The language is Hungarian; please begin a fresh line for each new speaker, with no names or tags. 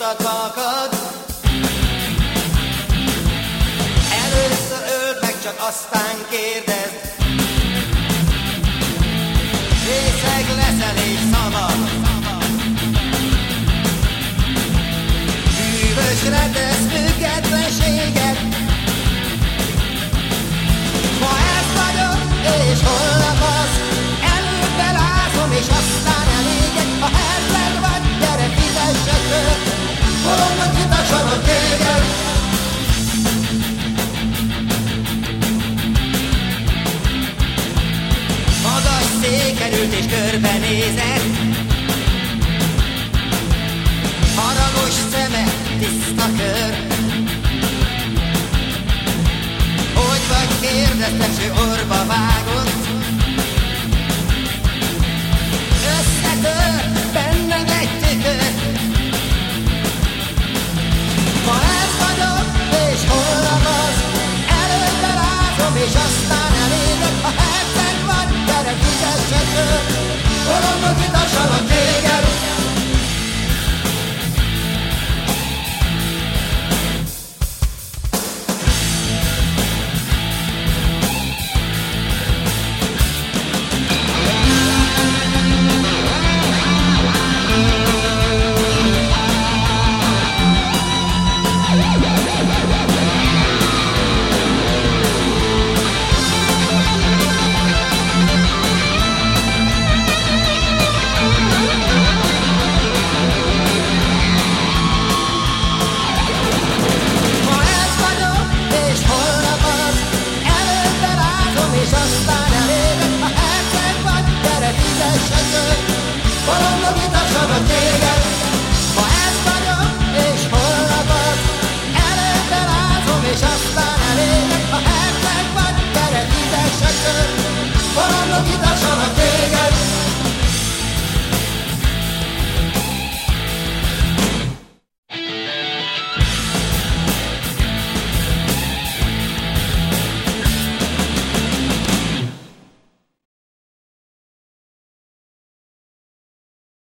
sorozatba akad. Először öld meg, csak aztán kérdezd. Részeg leszel és szabad. Bűvösre tesz függetlenséget. Ma ez vagyok, és holnap az. Előbb belázom, és aztán elégek. Ha herleg vagy, gyere fizessek föl. Bolondot kitassanak téged. Magas széken ült és körbenézett. Haragos szeme, tiszta kör. Hogy vagy, kérdeztem, s ő orba vágott.